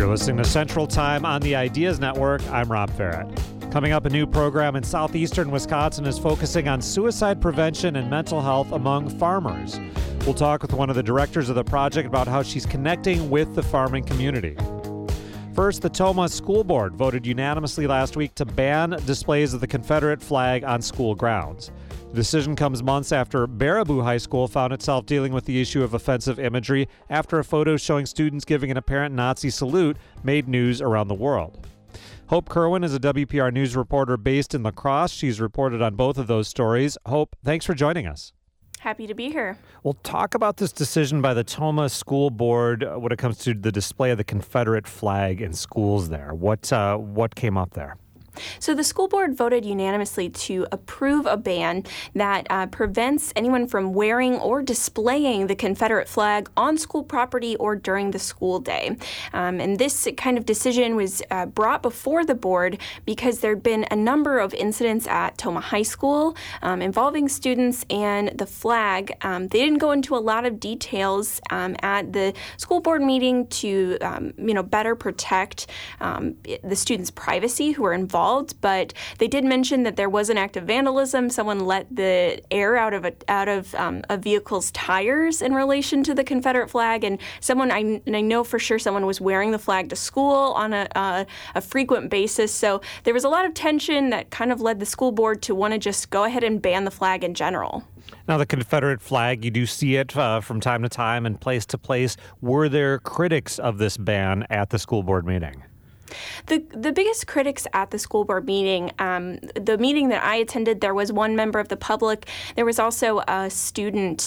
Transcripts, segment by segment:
listening to Central Time on the Ideas Network. I'm Rob Farrett. Coming up, a new program in southeastern Wisconsin is focusing on suicide prevention and mental health among farmers. We'll talk with one of the directors of the project about how she's connecting with the farming community. First, the Tomah School Board voted unanimously last week to ban displays of the Confederate flag on school grounds. The decision comes months after Baraboo High School found itself dealing with the issue of offensive imagery after a photo showing students giving an apparent Nazi salute made news around the world. Hope Kerwin is a WPR News reporter based in La Crosse. She's reported on both of those stories. Hope, thanks for joining us. Happy to be here. We'll talk about this decision by the Tomah School Board when it comes to the display of the Confederate flag in schools there. What came up there? So the school board voted unanimously to approve a ban that prevents anyone from wearing or displaying the Confederate flag on school property or during the school day. And this kind of decision was brought before the board because there had been a number of incidents at Tomah High School involving students and the flag. They didn't go into a lot of details at the school board meeting to better protect the students' privacy who were involved. But they did mention that there was an act of vandalism. Someone let the air out of a vehicle's tires in relation to the Confederate flag, and I know for sure someone was wearing the flag to school on a frequent basis. So there was a lot of tension that kind of led the school board to want to just go ahead and ban the flag in general. Now, the Confederate flag, you do see it from time to time and place to place. Were there critics of this ban at the school board meeting? The biggest critics at the school board meeting, the meeting that I attended, there was one member of the public. There was also a student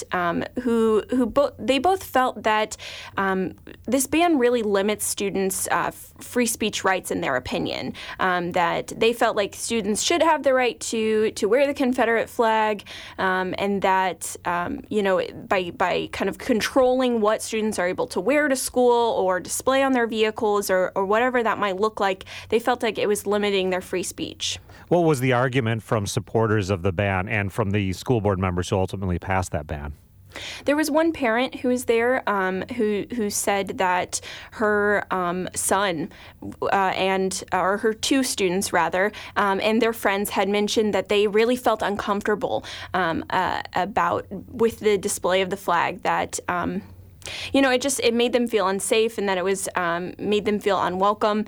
they both felt that this ban really limits students' free speech rights in their opinion. That they felt like students should have the right to wear the Confederate flag, and that by kind of controlling what students are able to wear to school or display on their vehicles or whatever that might look like, they felt like it was limiting their free speech. What was the argument from supporters of the ban and from the school board members who ultimately passed that ban? There was one parent who was there who said that her son or her two students rather and their friends had mentioned that they really felt uncomfortable with the display of the flag, that it made them feel unsafe, and that it was made them feel unwelcome.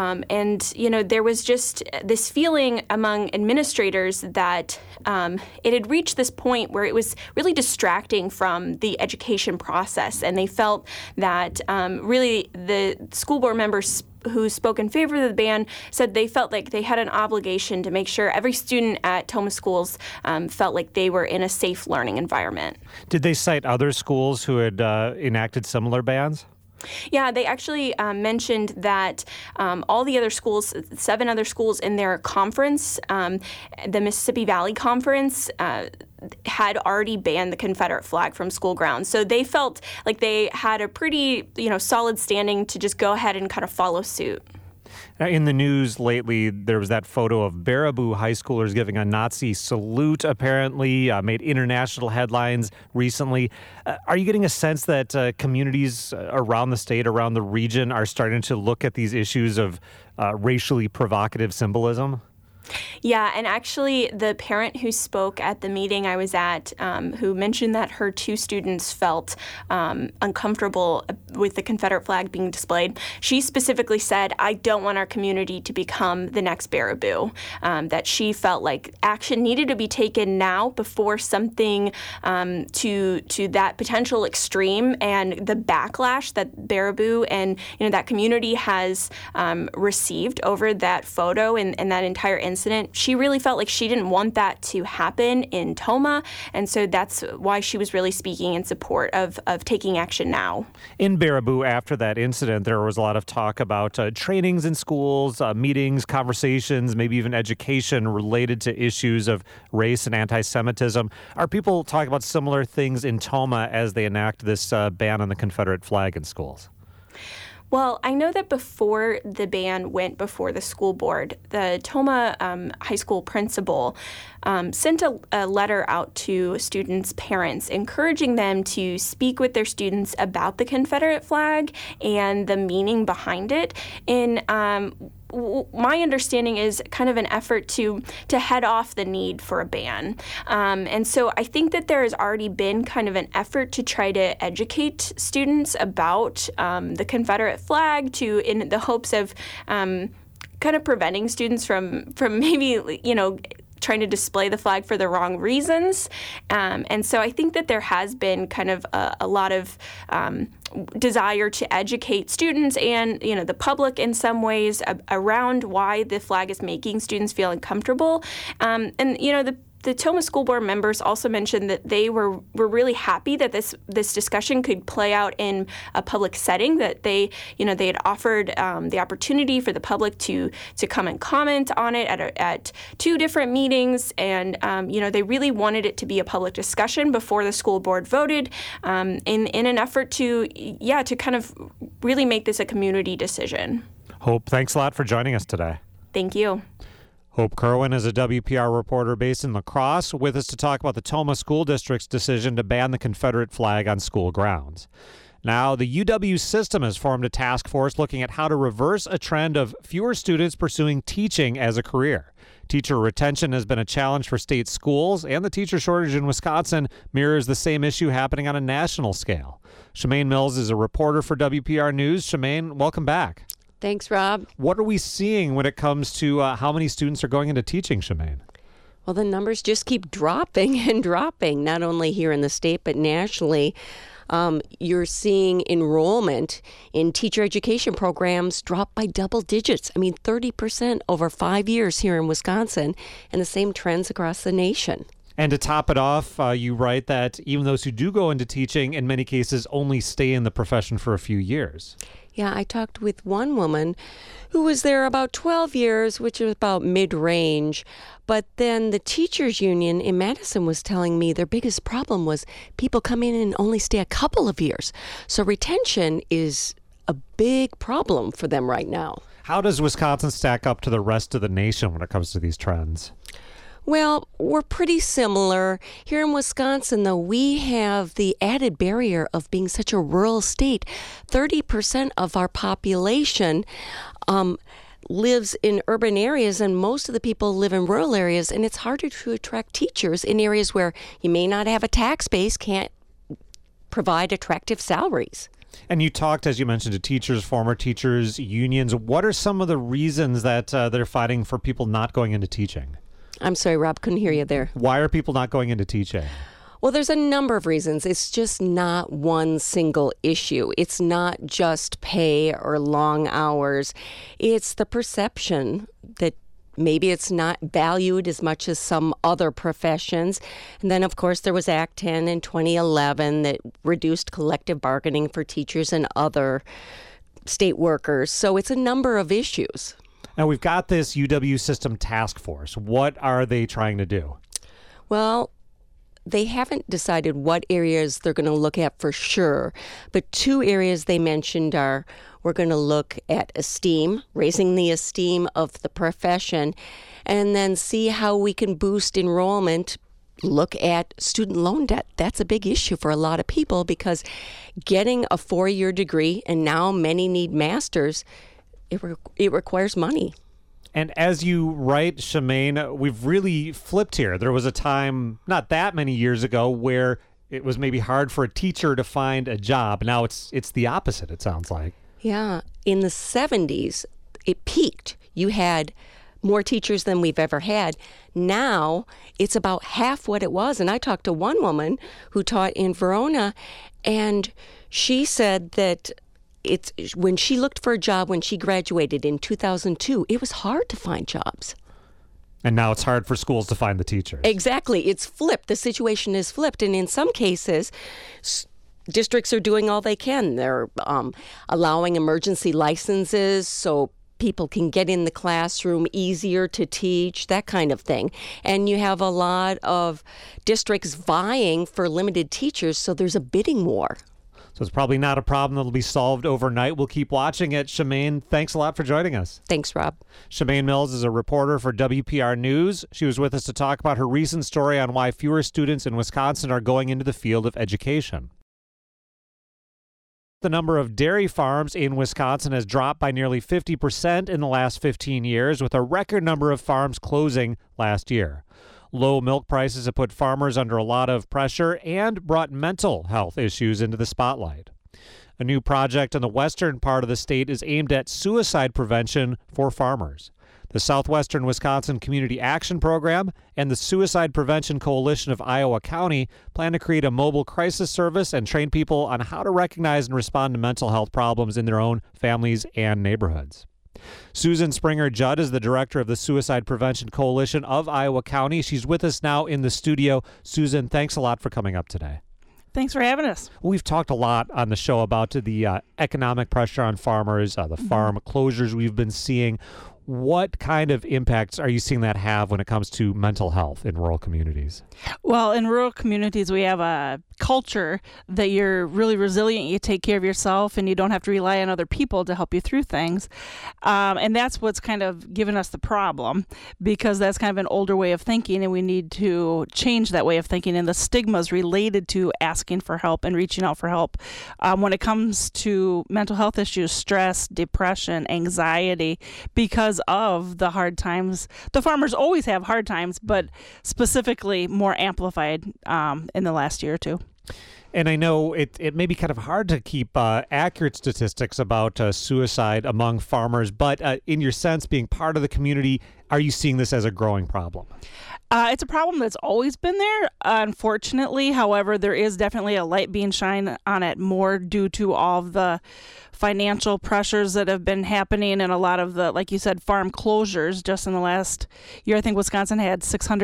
There was just this feeling among administrators that it had reached this point where it was really distracting from the education process, and they felt that really the school board members who spoke in favor of the ban said they felt like they had an obligation to make sure every student at Tomah schools felt like they were in a safe learning environment. Did they cite other schools who had enacted similar bans? Yeah, they actually mentioned that all the other schools, 7 other schools in their conference, the Mississippi Valley Conference, had already banned the Confederate flag from school grounds. So they felt like they had a pretty, solid standing to just go ahead and kind of follow suit. In the news lately, there was that photo of Baraboo high schoolers giving a Nazi salute, apparently, made international headlines recently. Are you getting a sense that communities around the state, around the region, are starting to look at these issues of racially provocative symbolism? Yeah, and actually the parent who spoke at the meeting I was at, who mentioned that her 2 students felt uncomfortable with the Confederate flag being displayed, she specifically said, I don't want our community to become the next Baraboo, that she felt like action needed to be taken now before something to that potential extreme and the backlash that Baraboo and that community has received over that photo and that entire incident. She really felt like she didn't want that to happen in Tomah, and so that's why she was really speaking in support of taking action now. In Baraboo, after that incident, there was a lot of talk about trainings in schools, meetings, conversations, maybe even education related to issues of race and anti-Semitism. Are people talking about similar things in Tomah as they enact this ban on the Confederate flag in schools? Well, I know that before the ban went before the school board, the Tomah High School principal sent a letter out to students' parents encouraging them to speak with their students about the Confederate flag and the meaning behind it. And my understanding is kind of an effort to head off the need for a ban. And so I think that there has already been kind of an effort to try to educate students about the Confederate flag in the hopes of kind of preventing students from maybe, trying to display the flag for the wrong reasons. And so I think that there has been kind of a lot of desire to educate students and, the public in some ways around why the flag is making students feel uncomfortable. The Tomah School Board members also mentioned that they were really happy that this discussion could play out in a public setting, that they had offered the opportunity for the public to come and comment on it at two different meetings, and they really wanted it to be a public discussion before the school board voted in an effort to kind of really make this a community decision. Hope, thanks a lot for joining us today. Thank you. Hope Kerwin is a WPR reporter based in La Crosse, with us to talk about the Tomah School District's decision to ban the Confederate flag on school grounds. Now, the UW system has formed a task force looking at how to reverse a trend of fewer students pursuing teaching as a career. Teacher retention has been a challenge for state schools, and the teacher shortage in Wisconsin mirrors the same issue happening on a national scale. Shemaine Mills is a reporter for WPR News. Shemaine, welcome back. Thanks, Rob. What are we seeing when it comes to how many students are going into teaching, Shemaine? Well, the numbers just keep dropping and dropping, not only here in the state, but nationally. You're seeing enrollment in teacher education programs drop by double digits. 30% over 5 years here in Wisconsin, and the same trends across the nation. And to top it off, you write that even those who do go into teaching, in many cases, only stay in the profession for a few years. Yeah, I talked with one woman who was there about 12 years, which is about mid-range. But then the teachers union in Madison was telling me their biggest problem was people come in and only stay a couple of years. So retention is a big problem for them right now. How does Wisconsin stack up to the rest of the nation when it comes to these trends? Well, we're pretty similar. Here in Wisconsin, though, we have the added barrier of being such a rural state. 30% of our population lives in urban areas, and most of the people live in rural areas, and it's harder to attract teachers in areas where you may not have a tax base, can't provide attractive salaries. And you talked, as you mentioned, to teachers, former teachers, unions. What are some of the reasons that they're fighting for people not going into teaching? I'm sorry, Rob, couldn't hear you there. Why are people not going into teaching? Well, there's a number of reasons. It's just not one single issue. It's not just pay or long hours. It's the perception that maybe it's not valued as much as some other professions. And then, of course, there was Act 10 in 2011 that reduced collective bargaining for teachers and other state workers. So it's a number of issues. Now, we've got this UW system task force. What are they trying to do? Well, they haven't decided what areas they're going to look at for sure. But two areas they mentioned are, we're going to look at esteem, raising the esteem of the profession, and then see how we can boost enrollment. Look at student loan debt. That's a big issue for a lot of people because getting a 4-year degree, and now many need masters, it requires money. And as you write, Shemaine, we've really flipped here. There was a time not that many years ago where it was maybe hard for a teacher to find a job. Now it's the opposite, it sounds like. Yeah. In the 70s, it peaked. You had more teachers than we've ever had. Now it's about half what it was. And I talked to one woman who taught in Verona, and she said that when she looked for a job when she graduated in 2002, it was hard to find jobs. And now it's hard for schools to find the teachers. Exactly. It's flipped. The situation is flipped. And in some cases, districts are doing all they can. They're allowing emergency licenses so people can get in the classroom easier to teach, that kind of thing. And you have a lot of districts vying for limited teachers, so there's a bidding war. So it's probably not a problem that'll be solved overnight. We'll keep watching it. Shemaine, thanks a lot for joining us. Thanks, Rob. Shemaine Mills is a reporter for WPR News. She was with us to talk about her recent story on why fewer students in Wisconsin are going into the field of education. The number of dairy farms in Wisconsin has dropped by nearly 50% in the last 15 years, with a record number of farms closing last year. Low milk prices have put farmers under a lot of pressure and brought mental health issues into the spotlight. A new project in the western part of the state is aimed at suicide prevention for farmers. The Southwestern Wisconsin Community Action Program and the Suicide Prevention Coalition of Iowa County plan to create a mobile crisis service and train people on how to recognize and respond to mental health problems in their own families and neighborhoods. Susan Springer Judd is the director of the Suicide Prevention Coalition of Iowa County. She's with us now in the studio. Susan, thanks a lot for coming up today. Thanks for having us. We've talked a lot on the show about the economic pressure on farmers, the farm closures we've been seeing. What kind of impacts are you seeing that have when it comes to mental health in rural communities? Well, in rural communities, we have a culture that you're really resilient. You take care of yourself and you don't have to rely on other people to help you through things. And that's what's kind of given us the problem, because that's kind of an older way of thinking, and we need to change that way of thinking and the stigmas related to asking for help and reaching out for help. When it comes to mental health issues, stress, depression, anxiety, because of the hard times. The farmers always have hard times, but specifically more amplified in the last year or two. And I know it may be kind of hard to keep accurate statistics about suicide among farmers, but in your sense, being part of the community, are you seeing this as a growing problem? It's a problem that's always been there, unfortunately. However, there is definitely a light being shined on it more due to all of the financial pressures that have been happening and a lot of the, like you said, farm closures. Just in the last year, I think Wisconsin had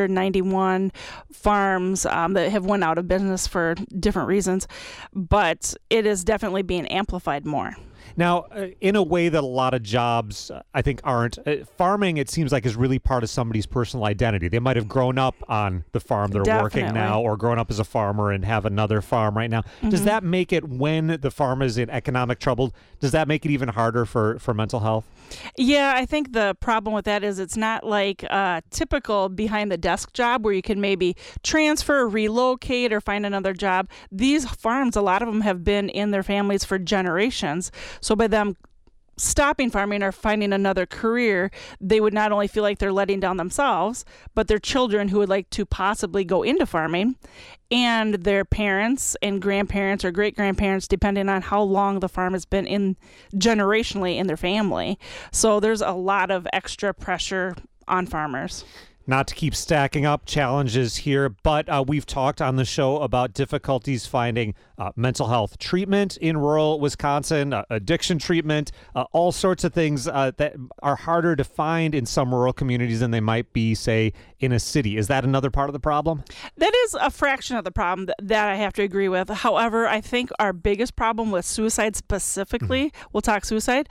691 farms that have went out of business for different reasons, but it is definitely being amplified more. Now, in a way that a lot of jobs, I think, aren't, farming, it seems like, is really part of somebody's personal identity. They might have grown up on the farm they're working now, or grown up as a farmer and have another farm right now. Mm-hmm. Does that make it, when the farm is in economic trouble, does that make it even harder for mental health? Yeah, I think the problem with that is it's not like a typical behind-the-desk job where you can maybe transfer, relocate, or find another job. These farms, a lot of them have been in their families for generations. So by them stopping farming or finding another career, they would not only feel like they're letting down themselves, but their children who would like to possibly go into farming, and their parents and grandparents or great-grandparents, depending on how long the farm has been in generationally in their family. So there's a lot of extra pressure on farmers. Not to keep stacking up challenges here, but we've talked on the show about difficulties finding mental health treatment in rural Wisconsin, addiction treatment, all sorts of things that are harder to find in some rural communities than they might be, say, in a city. Is that another part of the problem? That is a fraction of the problem that I have to agree with. However, I think our biggest problem with suicide specifically, we'll talk suicide,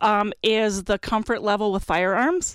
is the comfort level with firearms.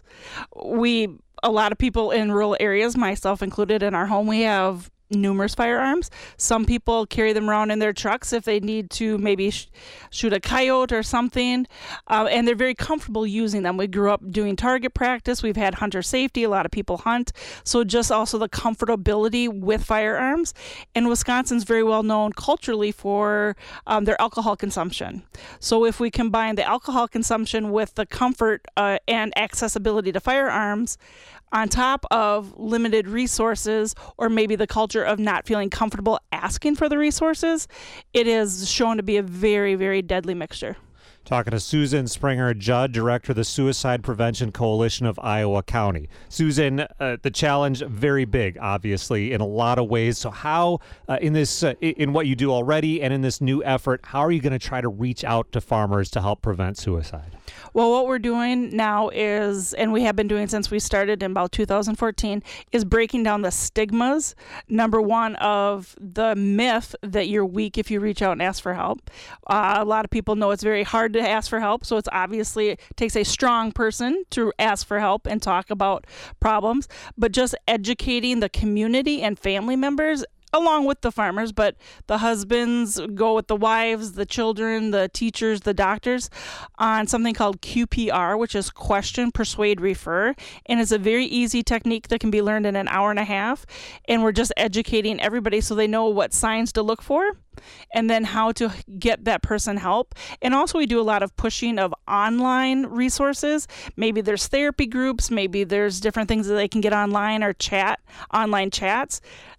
A lot of people in rural areas, myself included, in our home, we have numerous firearms. Some people carry them around in their trucks if they need to maybe shoot a coyote or something, and they're very comfortable using them. We grew up doing target practice. We've had hunter safety. A lot of people hunt. So just also the comfortability with firearms. And Wisconsin's very well known culturally for their alcohol consumption. So if we combine the alcohol consumption with the comfort and accessibility to firearms, on top of limited resources, or maybe the culture of not feeling comfortable asking for the resources, it is shown to be a very, very deadly mixture. Talking to Susan Springer Judd, director of the Suicide Prevention Coalition of Iowa County. Susan, the challenge very big, obviously, in a lot of ways. So how, in what you do already and in this new effort, how are you going to try to reach out to farmers to help prevent suicide? Well, what we're doing now is, and we have been doing since we started in about 2014, is breaking down the stigmas. Number one, of the myth that you're weak if you reach out and ask for help. A lot of people know it's very hard to ask for help, so it takes a strong person to ask for help and talk about problems. But just educating the community and family members along with the farmers, but the husbands go with the wives, the children, the teachers, the doctors, on something called QPR, which is question, persuade, refer. And it's a very easy technique that can be learned in an hour and a half. And we're just educating everybody so they know what signs to look for and then how to get that person help. And also we do a lot of pushing of online resources. Maybe there's therapy groups, maybe there's different things that they can get online or online chats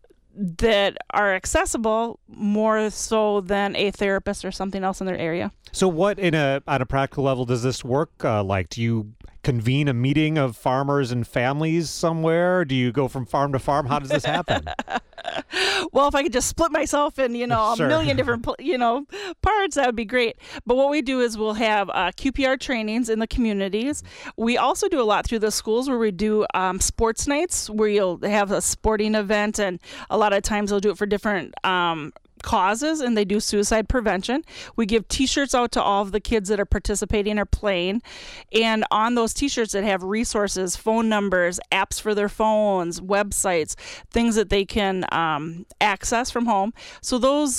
that are accessible more so than a therapist or something else in their area. So what, on a practical level, does this work like? Do you convene a meeting of farmers and families somewhere? Do you go from farm to farm? How does this happen? Well, if I could just split myself in, a Sure. million different, parts, that would be great. But what we do is we'll have QPR trainings in the communities. We also do a lot through the schools where we do sports nights where you'll have a sporting event, and a lot of times they'll do it for different causes, and they do suicide prevention. We give t-shirts out to all of the kids that are participating or playing, and on those t-shirts that have resources, phone numbers, apps for their phones, websites, things that they can access from home. So those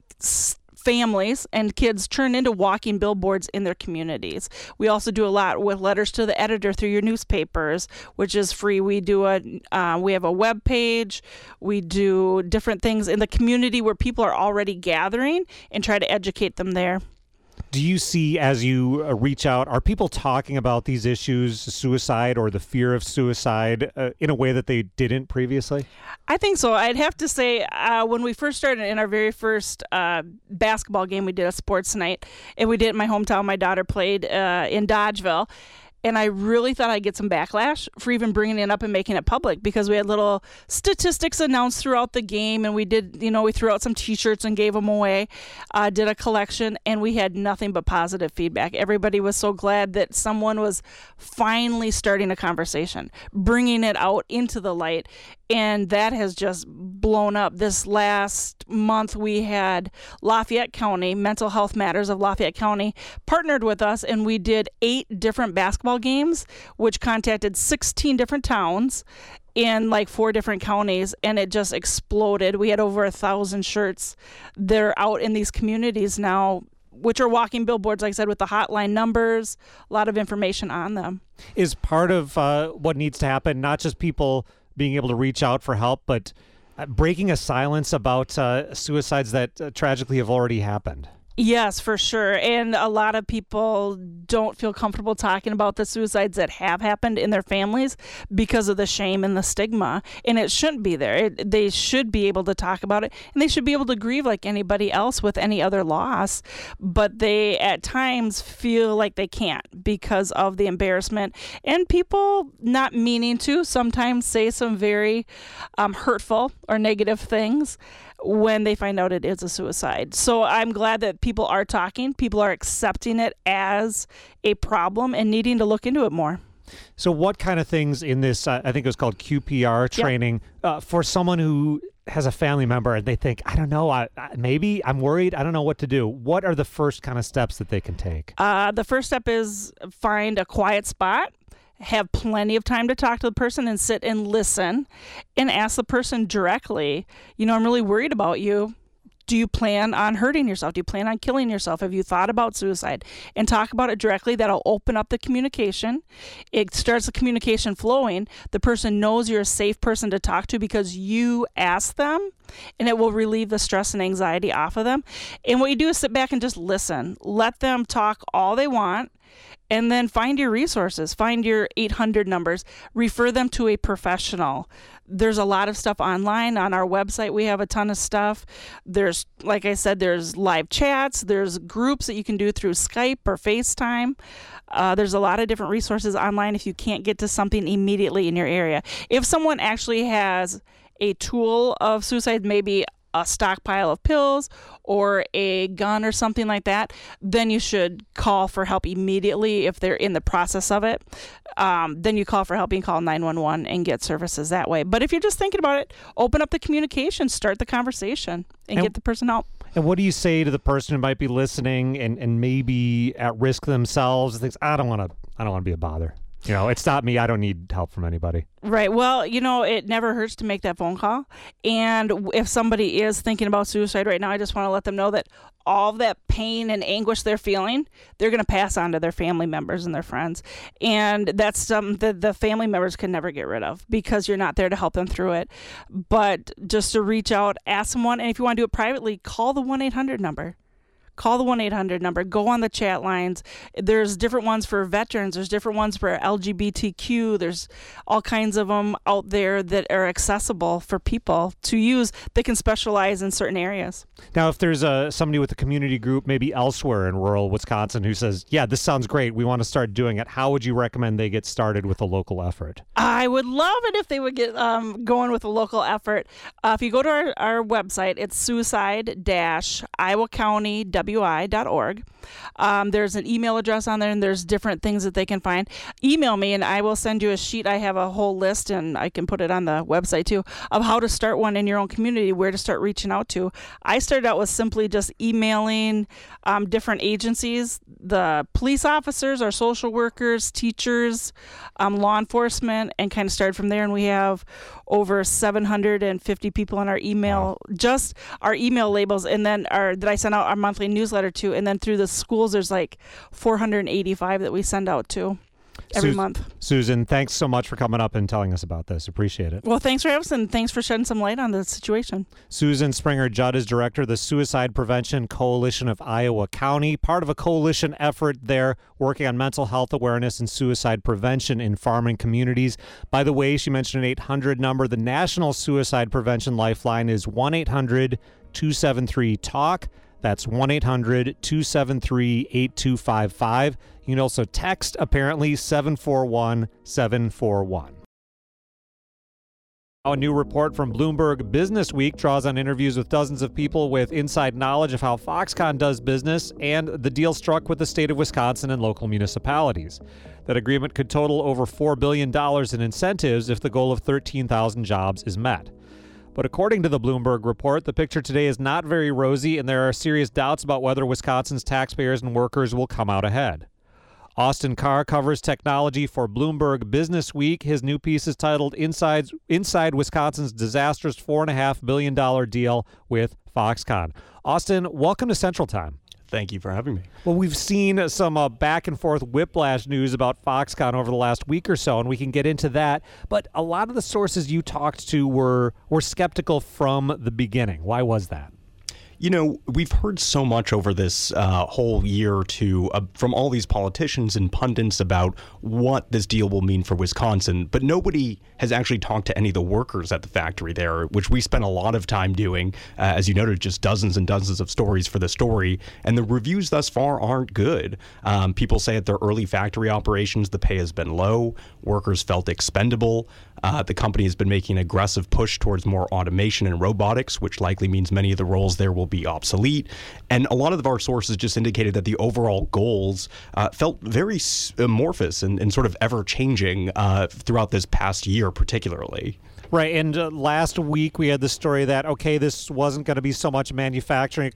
families and kids turn into walking billboards in their communities. We also do a lot with letters to the editor through your newspapers, which is free. We do we have a web page. We do different things in the community where people are already gathering and try to educate them there. Do you see, as you reach out, are people talking about these issues, suicide or the fear of suicide, in a way that they didn't previously? I think so. I'd have to say when we first started in our very first basketball game, we did a sports night, and we did it in my hometown. My daughter played in Dodgeville. And I really thought I'd get some backlash for even bringing it up and making it public, because we had little statistics announced throughout the game, and we did, we threw out some t-shirts and gave them away, did a collection, and we had nothing but positive feedback. Everybody was so glad that someone was finally starting a conversation, bringing it out into the light, and that has just blown up. This last month, we had Lafayette County, Mental Health Matters of Lafayette County, partnered with us, and we did 8 different basketball games, which contacted 16 different towns in like 4 different counties, and it just exploded. We had over 1,000 shirts. They're out in these communities now, which are walking billboards, like I said, with the hotline numbers, a lot of information on them. Is part of what needs to happen not just people being able to reach out for help, but breaking a silence about suicides that tragically have already happened? Yes, for sure. And a lot of people don't feel comfortable talking about the suicides that have happened in their families because of the shame and the stigma. And it shouldn't be there. They should be able to talk about it, and they should be able to grieve like anybody else with any other loss. But they at times feel like they can't because of the embarrassment, and people not meaning to sometimes say some very hurtful or negative things when they find out it is a suicide. So I'm glad that people are talking, people are accepting it as a problem and needing to look into it more. So what kind of things in this, I think it was called QPR training, for someone who has a family member and they think, I don't know, maybe I'm worried, I don't know what to do. What are the first kind of steps that they can take? The first step is find a quiet spot, have plenty of time to talk to the person and sit and listen and ask the person directly, I'm really worried about you. Do you plan on hurting yourself? Do you plan on killing yourself? Have you thought about suicide? And talk about it directly. That'll open up the communication. It starts the communication flowing. The person knows you're a safe person to talk to because you asked them, and it will relieve the stress and anxiety off of them. And what you do is sit back and just listen. Let them talk all they want. And then find your resources, find your 800 numbers, refer them to a professional. There's a lot of stuff online. On our website, we have a ton of stuff. There's, like I said, there's live chats. There's groups that you can do through Skype or FaceTime. There's a lot of different resources online if you can't get to something immediately in your area. If someone actually has a tool of suicide, maybe a stockpile of pills or a gun or something like that, then you should call for help immediately if they're in the process of it. Then you call for help and call 911 and get services that way. But if you're just thinking about it, open up the communication, start the conversation, and get the person help. And what do you say to the person who might be listening and maybe at risk themselves and thinks, I don't want to be a bother? It's not me. I don't need help from anybody. Right. Well, it never hurts to make that phone call. And if somebody is thinking about suicide right now, I just want to let them know that all of that pain and anguish they're feeling, they're going to pass on to their family members and their friends. And that's something that the family members can never get rid of because you're not there to help them through it. But just to reach out, ask someone, and if you want to do it privately, call the 1-800 number. Call the 1-800 number. Go on the chat lines. There's different ones for veterans. There's different ones for LGBTQ. There's all kinds of them out there that are accessible for people to use that can specialize in certain areas. Now, if there's somebody with a community group maybe elsewhere in rural Wisconsin who says, yeah, this sounds great, we want to start doing it, how would you recommend they get started with a local effort? I would love it if they would get going with a local effort. If you go to our website, it's suicide-iowacounty.wi.org. There's an email address on there, and there's different things that they can find. Email me, and I will send you a sheet. I have a whole list, and I can put it on the website too, of how to start one in your own community, where to start reaching out to. I started out with simply just emailing different agencies, the police officers, our social workers, teachers, law enforcement, and kind of started from there. And we have over 750 people on our email, just our email labels, and then that I send out our monthly newsletter to, and then through the schools, there's like 485 that we send out to every month. Susan, thanks so much for coming up and telling us about this. Appreciate it. Well, thanks for having us, and thanks for shedding some light on the situation. Susan Springer-Judd is director of the Suicide Prevention Coalition of Iowa County, part of a coalition effort there working on mental health awareness and suicide prevention in farming communities. By the way, she mentioned an 800 number. The National Suicide Prevention Lifeline is 1-800-273-TALK. That's 1-800-273-8255. You can also text, apparently, 741-741. A new report from Bloomberg Business Week draws on interviews with dozens of people with inside knowledge of how Foxconn does business and the deal struck with the state of Wisconsin and local municipalities. That agreement could total over $4 billion in incentives if the goal of 13,000 jobs is met. But according to the Bloomberg report, the picture today is not very rosy, and there are serious doubts about whether Wisconsin's taxpayers and workers will come out ahead. Austin Carr covers technology for Bloomberg Business Week. His new piece is titled Inside Wisconsin's Disastrous $4.5 billion deal with Foxconn. Austin, welcome to Central Time. Thank you for having me. Well, we've seen some back and forth whiplash news about Foxconn over the last week or so, and we can get into that. But a lot of the sources you talked to were skeptical from the beginning. Why was that? We've heard so much over this whole year or two from all these politicians and pundits about what this deal will mean for Wisconsin, but nobody has actually talked to any of the workers at the factory there, which we spent a lot of time doing. As you noted, just dozens and dozens of stories for the story, and the reviews thus far aren't good. People say at their early factory operations, the pay has been low, workers felt expendable. The company has been making an aggressive push towards more automation and robotics, which likely means many of the roles there will be obsolete. And a lot of our sources just indicated that the overall goals felt very amorphous and sort of ever-changing throughout this past year particularly. Right, and last week we had the story that, okay, this wasn't going to be so much manufacturing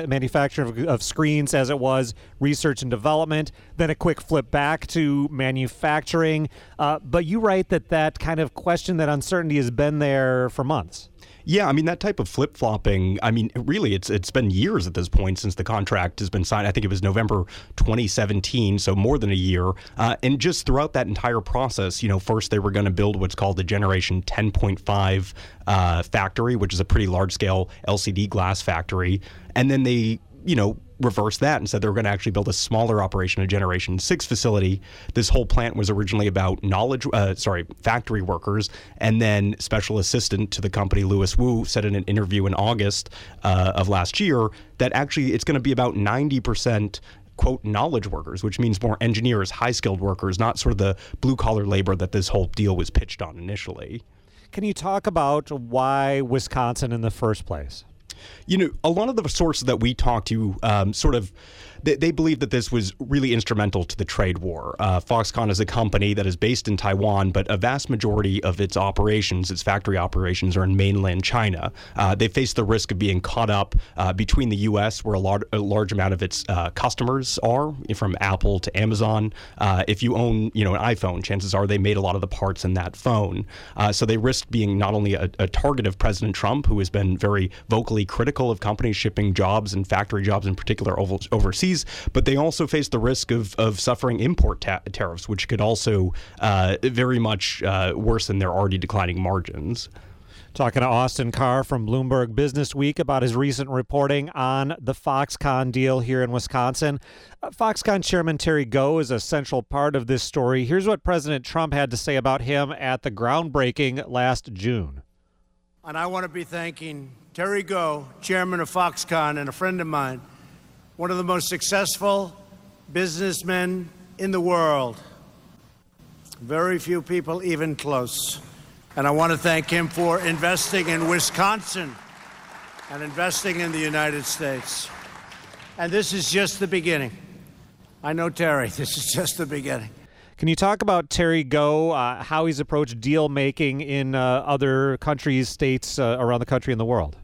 of screens as it was research and development, then a quick flip back to manufacturing. But you write that kind of question, that uncertainty has been there for months. Yeah, that type of flip-flopping, really, it's been years at this point since the contract has been signed. I think it was November 2017, so more than a year. And just throughout that entire process, first they were going to build what's called the Generation 10.5 factory, which is a pretty large-scale LCD glass factory. And then they, reversed that and said they were going to actually build a smaller operation, a Generation 6 facility. This whole plant was originally about factory workers, and then special assistant to the company, Louis Wu, said in an interview in August of last year that actually it's going to be about 90% quote knowledge workers, which means more engineers, high-skilled workers, not sort of the blue-collar labor that this whole deal was pitched on initially. Can you talk about why Wisconsin in the first place? A lot of the sources that we talked to they believe that this was really instrumental to the trade war. Foxconn is a company that is based in Taiwan, but a vast majority of its operations, its factory operations, are in mainland China. They face the risk of being caught up between the U.S., where a large amount of its customers are, from Apple to Amazon. If you own, an iPhone, chances are they made a lot of the parts in that phone. So they risk being not only a target of President Trump, who has been very vocally critical of companies shipping jobs and factory jobs in particular overseas, but they also face the risk of suffering import tariffs, which could also very much worsen their already declining margins. Talking to Austin Carr from Bloomberg Business Week about his recent reporting on the Foxconn deal here in Wisconsin. Foxconn Chairman Terry Gou is a central part of this story. Here's what President Trump had to say about him at the groundbreaking last June. And I want to be thanking Terry Gou, chairman of Foxconn and a friend of mine, one of the most successful businessmen in the world. Very few people even close. And I want to thank him for investing in Wisconsin and investing in the United States. And this is just the beginning. I know Terry, this is just the beginning. Can you talk about Terry Gou, how he's approached deal making in other countries, states around the country and the world?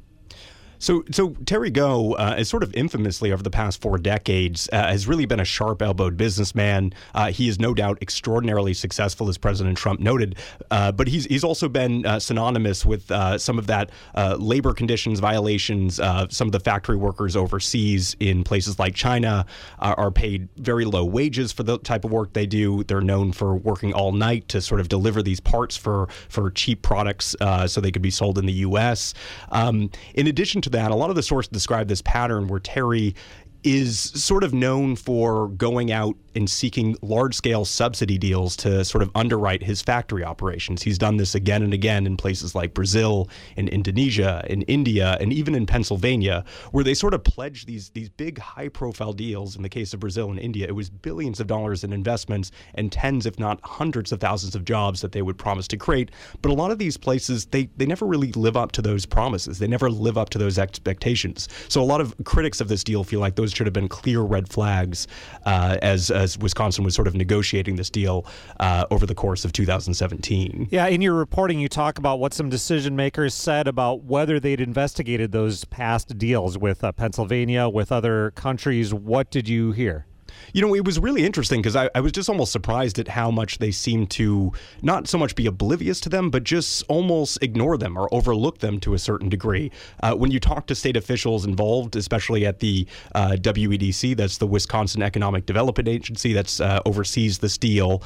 So Terry Gou is sort of infamously over the past 4 decades has really been a sharp-elbowed businessman. He is no doubt extraordinarily successful, as President Trump noted, but he's also been synonymous with some of that labor conditions violations. Some of the factory workers overseas in places like China are paid very low wages for the type of work they do. They're known for working all night to sort of deliver these parts for cheap products so they could be sold in the U.S. In addition to that, a lot of the sources describe this pattern where Terry is sort of known for going out and seeking large-scale subsidy deals to sort of underwrite his factory operations. He's done this again and again in places like Brazil, in Indonesia, in India, and even in Pennsylvania, where they sort of pledged these big high-profile deals. In the case of Brazil and India, it was billions of dollars in investments and tens, if not hundreds of thousands of jobs that they would promise to create. But a lot of these places, they never really live up to those promises. They never live up to those expectations. So a lot of critics of this deal feel like those should have been clear red flags as Wisconsin was sort of negotiating this deal over the course of 2017. Yeah, in your reporting, you talk about what some decision makers said about whether they'd investigated those past deals with Pennsylvania, with other countries. What did you hear? It was really interesting because I was just almost surprised at how much they seemed to not so much be oblivious to them, but just almost ignore them or overlook them to a certain degree. When you talk to state officials involved, especially at the WEDC, that's the Wisconsin Economic Development Agency that's oversees this deal,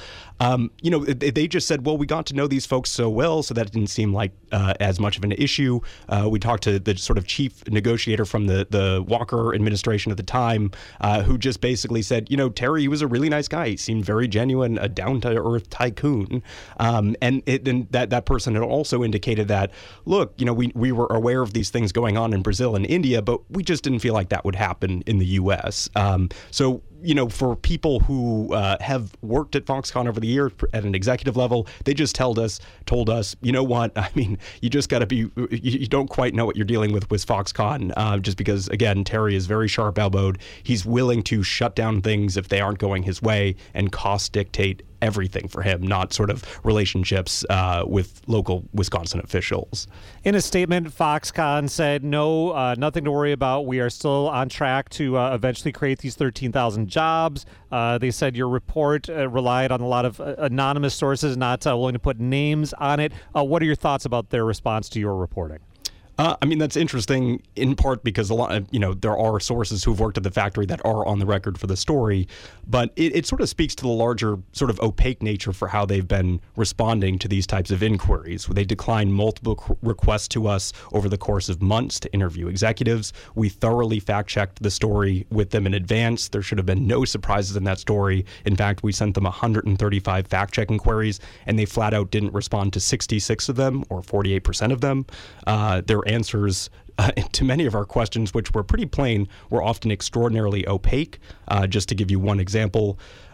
they just said, well, we got to know these folks so well, so that didn't seem like as much of an issue. We talked to the sort of chief negotiator from the Walker administration at the time, who just basically said, Terry, he was a really nice guy. He seemed very genuine, a down-to-earth tycoon. And that person had also indicated that, look, we were aware of these things going on in Brazil and India, but we just didn't feel like that would happen in the U.S. So for people who have worked at Foxconn over the years at an executive level, they just told us, you know what? I mean, you just got to be, you don't quite know what you're dealing with Foxconn, just because, again, Terry is very sharp-elbowed. He's willing to shut down things if they aren't going his way, and costs dictate everything for him, not sort of relationships with local Wisconsin officials. In a statement, Foxconn said, no, nothing to worry about. We are still on track to eventually create these 13,000 jobs. They said your report relied on a lot of anonymous sources, not willing to put names on it. What are your thoughts about their response to your reporting? That's interesting in part because a lot of, there are sources who've worked at the factory that are on the record for the story, but it sort of speaks to the larger sort of opaque nature for how they've been responding to these types of inquiries. They declined multiple requests to us over the course of months to interview executives. We thoroughly fact-checked the story with them in advance. There should have been no surprises in that story. In fact, we sent them 135 fact-check inquiries, and they flat out didn't respond to 66 of them, or 48% of them. Their answers to many of our questions, which were pretty plain, were often extraordinarily opaque. Just to give you one example,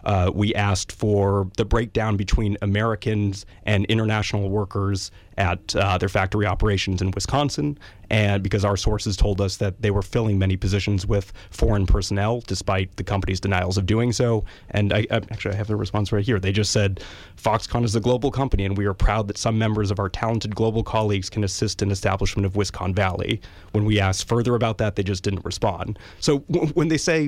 we asked for the breakdown between Americans and international workers at their factory operations in Wisconsin, and because our sources told us that they were filling many positions with foreign personnel despite the company's denials of doing so. And I have the response right here. They just said, Foxconn is a global company, and we are proud that some members of our talented global colleagues can assist in establishment of Wisconn Valley. When we asked further about that, they just didn't respond. So when they say,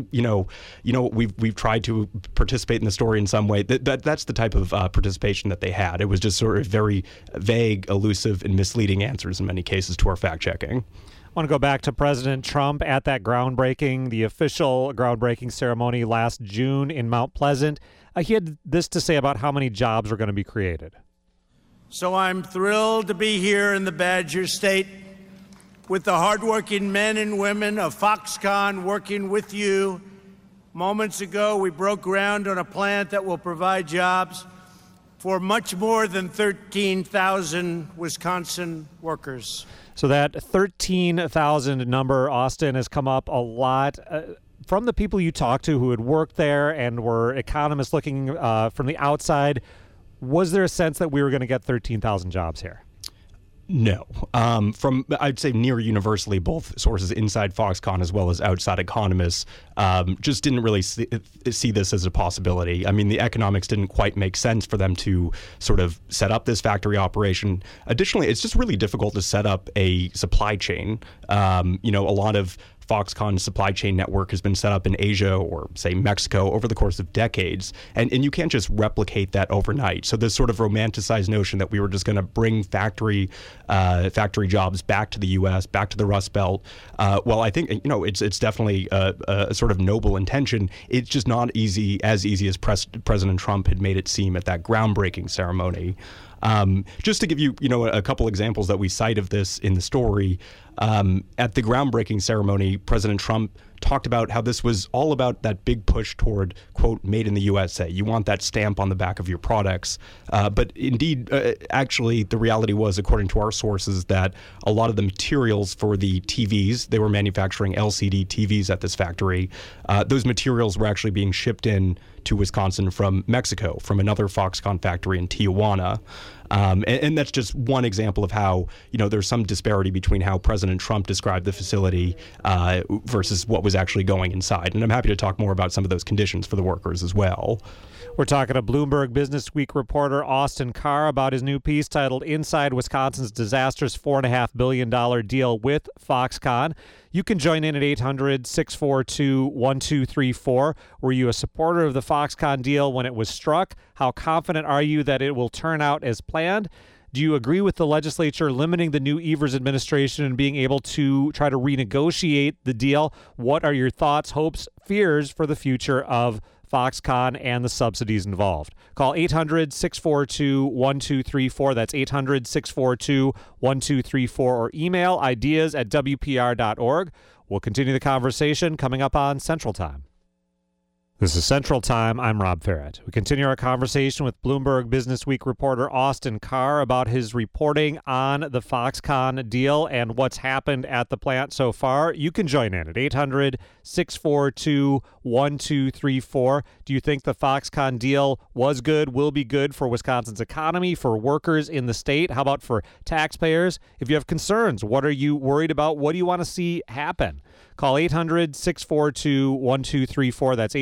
we've tried to participate in the story in some way, that's the type of participation that they had. It was just sort of very vague, elusive, and misleading answers in many cases to our fact-checking. I want to go back to President Trump at that the official groundbreaking ceremony last June in Mount Pleasant. He had this to say about how many jobs are going to be created. So I'm thrilled to be here in the Badger State with the hardworking men and women of Foxconn working with you. Moments ago, we broke ground on a plant that will provide jobs for much more than 13,000 Wisconsin workers. So that 13,000 number, Austin, has come up a lot from the people you talked to who had worked there and were economists looking from the outside. Was there a sense that we were going to get 13,000 jobs here? No. From, I'd say, near universally, both sources inside Foxconn as well as outside economists just didn't really see this as a possibility. I mean, the economics didn't quite make sense for them to sort of set up this factory operation. Additionally, it's just really difficult to set up a supply chain. A lot of Foxconn's supply chain network has been set up in Asia or, say, Mexico over the course of decades, and you can't just replicate that overnight. So this sort of romanticized notion that we were just going to bring factory jobs back to the U.S., back to the Rust Belt, well, I think it's definitely a sort of noble intention. It's just not as easy as President Trump had made it seem at that groundbreaking ceremony. Just to give you, a couple examples that we cite of this in the story, at the groundbreaking ceremony, President Trump talked about how this was all about that big push toward, quote, made in the USA. You want that stamp on the back of your products. But indeed, actually, the reality was, according to our sources, that a lot of the materials for the TVs, they were manufacturing LCD TVs at this factory, those materials were actually being shipped in to Wisconsin from Mexico, from another Foxconn factory in Tijuana. And that's just one example of how, there's some disparity between how President Trump described the facility versus what was actually going inside. And I'm happy to talk more about some of those conditions for the workers as well. We're talking to Bloomberg Businessweek reporter Austin Carr about his new piece titled Inside Wisconsin's Disastrous $4.5 billion Deal with Foxconn. You can join in at 800-642-1234. Were you a supporter of the Foxconn deal when it was struck? How confident are you that it will turn out as planned? Do you agree with the legislature limiting the new Evers administration and being able to try to renegotiate the deal? What are your thoughts, hopes, fears for the future of Foxconn and the subsidies involved? Call 800-642-1234. That's 800-642-1234, or email ideas@wpr.org. We'll continue the conversation coming up on Central Time. This is Central Time. I'm Rob Ferret. We continue our conversation with Bloomberg Businessweek reporter Austin Carr about his reporting on the Foxconn deal and what's happened at the plant so far. You can join in at 800-642-1234. Do you think the Foxconn deal was good, will be good for Wisconsin's economy, for workers in the state? How about for taxpayers? If you have concerns, what are you worried about? What do you want to see happen? Call 800-642-1234. That's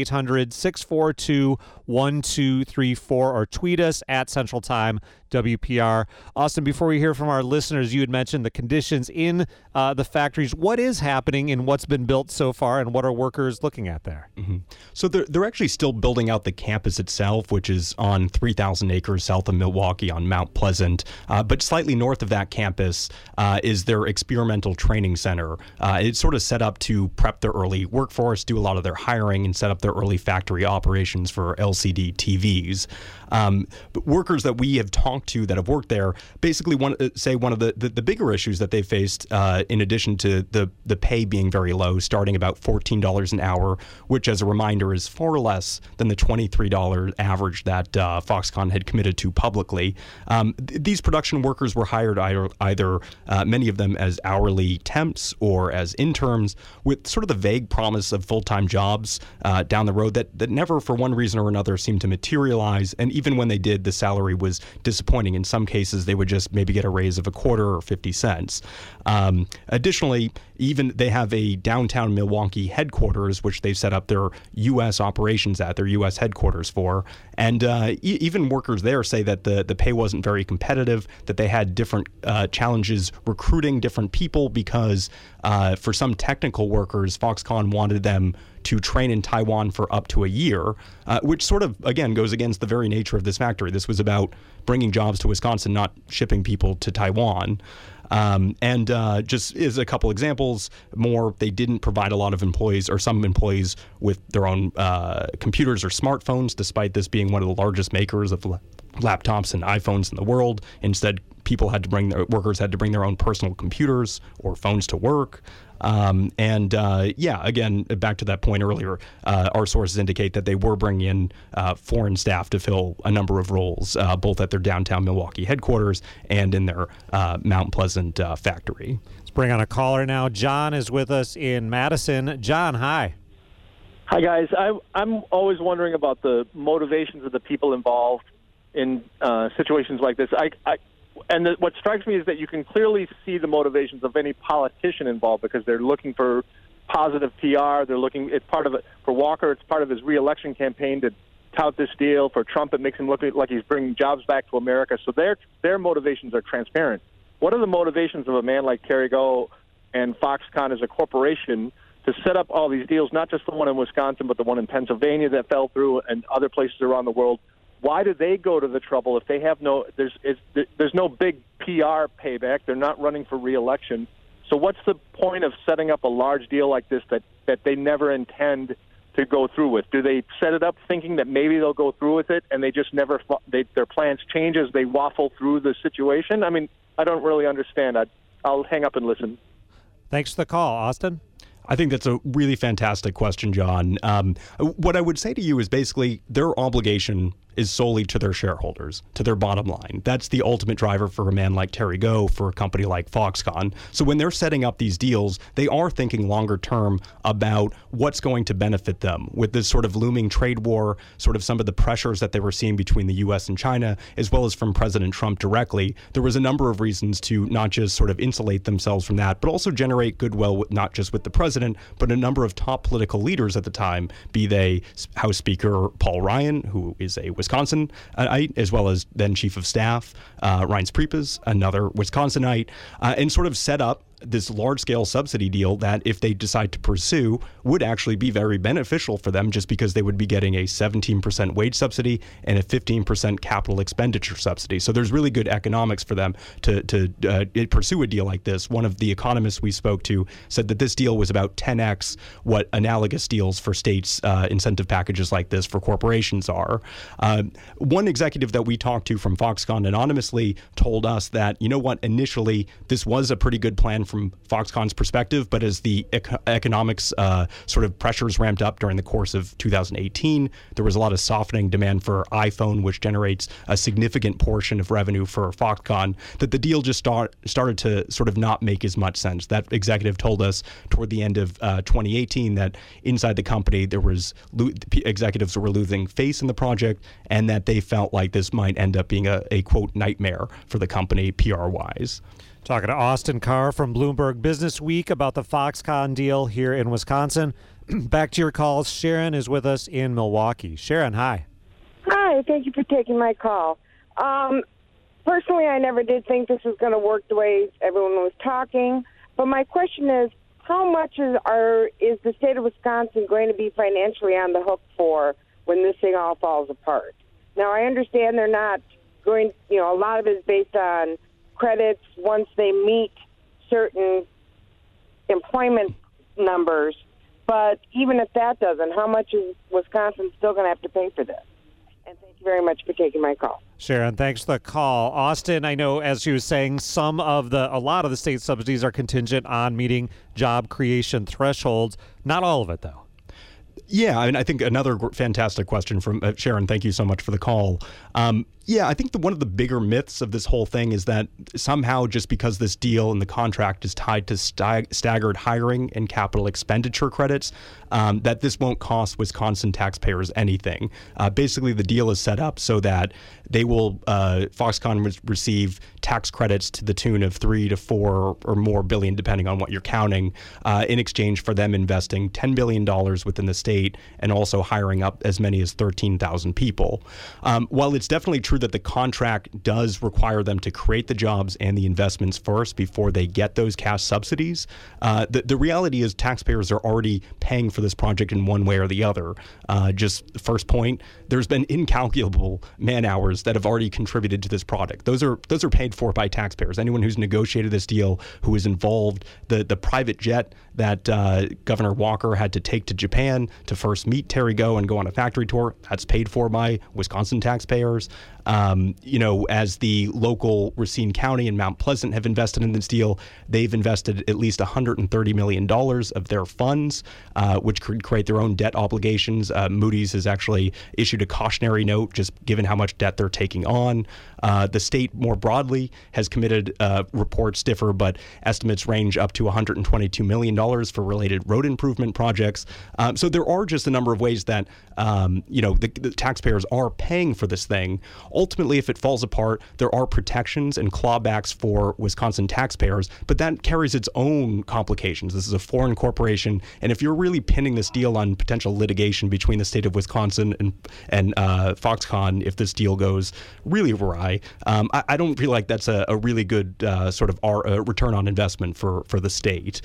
800-642-1234, or tweet us at Central Time WPR. Austin, before we hear from our listeners, you had mentioned the conditions in the factories. What is happening in what's been built so far, and what are workers looking at there? Mm-hmm. So they're actually still building out the campus itself, which is on 3,000 acres south of Milwaukee on Mount Pleasant. But slightly north of that campus is their experimental training center. It's sort of set up to prep their early workforce, do a lot of their hiring, and set up their early factory operations for LCD TVs. But workers that we have talked to that have worked there basically one of the bigger issues that they faced, in addition to the pay being very low, starting about $14 an hour, which, as a reminder, is far less than the $23 average that Foxconn had committed to publicly. These production workers were hired either many of them as hourly temps or as interns, with sort of the vague promise of full-time jobs down the road that never, for one reason or another, seemed to materialize. And even when they did, the salary was disappointing. In some cases, they would just maybe get a raise of a quarter or 50 cents. Additionally, even they have a downtown Milwaukee headquarters, which they've set up their U.S. operations at, their U.S. headquarters for. And even workers there say that the pay wasn't very competitive, that they had different challenges recruiting different people because for some technical workers, Foxconn wanted them to train in Taiwan for up to a year, which sort of, again, goes against the very nature of this factory. This was about bringing jobs to Wisconsin, not shipping people to Taiwan. And just as a couple examples more, they didn't provide a lot of employees or some employees with their own computers or smartphones, despite this being one of the largest makers of laptops and iPhones in the world. Instead, workers had to bring their own personal computers or phones to work. Again, back to that point earlier, our sources indicate that they were bringing in foreign staff to fill a number of roles, both at their downtown Milwaukee headquarters and in their Mount Pleasant factory. Let's bring on a caller now. John is with us in Madison. John, hi. Hi, guys. I'm always wondering about the motivations of the people involved in situations like this. What strikes me is that you can clearly see the motivations of any politician involved because they're looking for positive PR. It's part of it for Walker. It's part of his re-election campaign to tout this deal. For Trump, it makes him look like he's bringing jobs back to America. So their motivations are transparent. What are the motivations of a man like Terry Gou and Foxconn as a corporation to set up all these deals, not just the one in Wisconsin, but the one in Pennsylvania that fell through and other places around the world? Why do they go to the trouble if they have there's no big PR payback? They're not running for re-election. So what's the point of setting up a large deal like this that they never intend to go through with? Do they set it up thinking that maybe they'll go through with it and they just never their plans change as they waffle through the situation? I mean, I don't really understand. I'll hang up and listen. Thanks for the call, Austin. I think that's a really fantastic question, John. What I would say to you is basically their obligation is solely to their shareholders, to their bottom line. That's the ultimate driver for a man like Terry Gou, for a company like Foxconn. So when they're setting up these deals, they are thinking longer term about what's going to benefit them. With this sort of looming trade war, sort of some of the pressures that they were seeing between the U.S. and China, as well as from President Trump directly, there was a number of reasons to not just sort of insulate themselves from that, but also generate goodwill, not just with the president, but a number of top political leaders at the time, be they House Speaker Paul Ryan, who is a Wisconsinite, as well as then Chief of Staff Reince Priebus, another Wisconsinite, and sort of set up this large-scale subsidy deal that, if they decide to pursue, would actually be very beneficial for them, just because they would be getting a 17% wage subsidy and a 15% capital expenditure subsidy. So there's really good economics for them to pursue a deal like this. One of the economists we spoke to said that this deal was about 10x what analogous deals for states' incentive packages like this for corporations are. One executive that we talked to from Foxconn anonymously told us that, you know what, initially this was a pretty good plan from Foxconn's perspective, but as the economics sort of pressures ramped up during the course of 2018, there was a lot of softening demand for iPhone, which generates a significant portion of revenue for Foxconn, that the deal just started to sort of not make as much sense. That executive told us toward the end of 2018 that inside the company there was executives who were losing faith in the project, and that they felt like this might end up being a quote nightmare for the company PR-wise. Talking to Austin Carr from Bloomberg Business Week about the Foxconn deal here in Wisconsin. Back to your calls. Sharon is with us in Milwaukee. Sharon, hi. Hi, thank you for taking my call. Personally, I never did think this was going to work the way everyone was talking. But my question is, how much is the state of Wisconsin going to be financially on the hook for when this thing all falls apart? Now, I understand they're not going, a lot of it is based on credits once they meet certain employment numbers. But even if that doesn't, how much is Wisconsin still going to have to pay for this? And thank you very much for taking my call. Sharon, thanks for the call. Austin, I know, as you were saying, a lot of the state subsidies are contingent on meeting job creation thresholds. Not all of it, though. Yeah, I mean, I think another fantastic question from Sharon. Thank you so much for the call. Yeah, I think one of the bigger myths of this whole thing is that somehow just because this deal and the contract is tied to staggered hiring and capital expenditure credits, that this won't cost Wisconsin taxpayers anything. Basically, the deal is set up so that they will, Foxconn receive tax credits to the tune of 3 to 4 or more billion, depending on what you're counting, in exchange for them investing $10 billion within the state and also hiring up as many as 13,000 people. While it's definitely true that the contract does require them to create the jobs and the investments first before they get those cash subsidies, the reality is taxpayers are already paying for this project in one way or the other. Just the first point, there's been incalculable man hours that have already contributed to this product. Those are paid for by taxpayers. Anyone who's negotiated this deal, who is involved, the private jet that Governor Walker had to take to Japan to first meet Terry Go and go on a factory tour, that's paid for by Wisconsin taxpayers. As the local Racine County and Mount Pleasant have invested in this deal, they've invested at least $130 million of their funds, which could create their own debt obligations. Moody's has actually issued a cautionary note, just given how much debt they're taking on. The state more broadly has committed, reports differ, but estimates range up to $122 million for related road improvement projects. So there are just a number of ways that, the taxpayers are paying for this thing. Ultimately, if it falls apart, there are protections and clawbacks for Wisconsin taxpayers, but that carries its own complications. This is a foreign corporation, and if you're really pinning this deal on potential litigation between the state of Wisconsin and Foxconn, if this deal goes really awry, I don't feel like that's a really good return on investment for the state.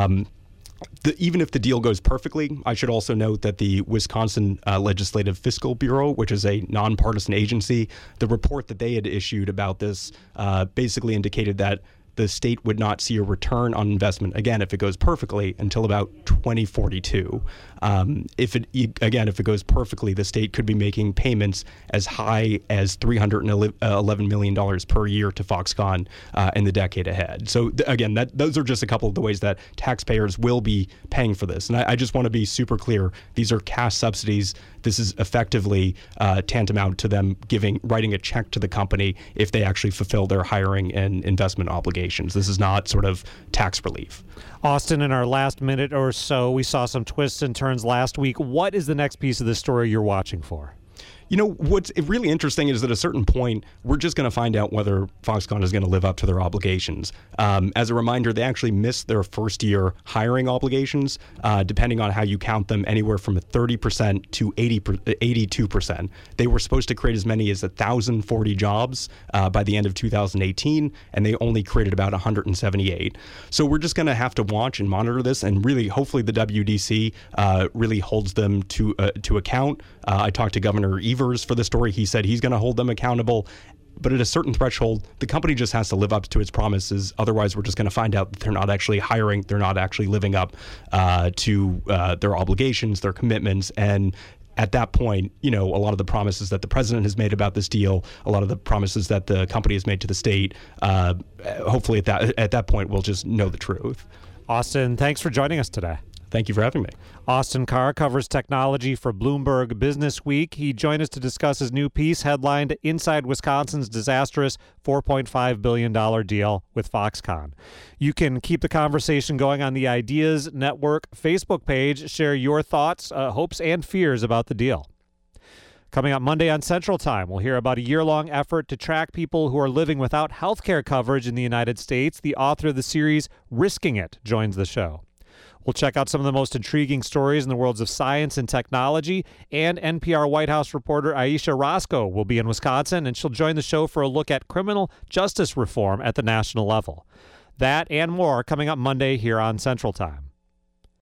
Even if the deal goes perfectly, I should also note that the Wisconsin Legislative Fiscal Bureau, which is a nonpartisan agency, the report that they had issued about this basically indicated that the state would not see a return on investment, again, if it goes perfectly, until about 2042. If it goes perfectly, the state could be making payments as high as $311 million per year to Foxconn in the decade ahead. So those are just a couple of the ways that taxpayers will be paying for this. And I just want to be super clear. These are cash subsidies. This is effectively tantamount to them writing a check to the company if they actually fulfill their hiring and investment obligations. This is not sort of tax relief. Austin, in our last minute or so, we saw some twists and turns last week. What is the next piece of the story you're watching for? What's really interesting is that at a certain point, we're just going to find out whether Foxconn is going to live up to their obligations. As a reminder, they actually missed their first year hiring obligations, depending on how you count them, anywhere from 30% to 82%. They were supposed to create as many as 1,040 jobs by the end of 2018, and they only created about 178. So we're just going to have to watch and monitor this, and really, hopefully the WDC really holds them to account. I talked to Governor Evers for the story. He said he's going to hold them accountable. But at a certain threshold, the company just has to live up to its promises. Otherwise, we're just going to find out that they're not actually hiring. They're not actually living up to their obligations, their commitments. And at that point, a lot of the promises that the president has made about this deal, a lot of the promises that the company has made to the state, hopefully at that point, we'll just know the truth. Austin, thanks for joining us today. Thank you for having me. Austin Carr covers technology for Bloomberg Business Week. He joined us to discuss his new piece headlined Inside Wisconsin's Disastrous $4.5 billion deal with Foxconn. You can keep the conversation going on the Ideas Network Facebook page. Share your thoughts, hopes, and fears about the deal. Coming up Monday on Central Time, we'll hear about a year-long effort to track people who are living without health care coverage in the United States. The author of the series, Risking It, joins the show. We'll check out some of the most intriguing stories in the worlds of science and technology, and NPR White House reporter Aisha Roscoe will be in Wisconsin, and she'll join the show for a look at criminal justice reform at the national level. That and more coming up Monday here on Central Time.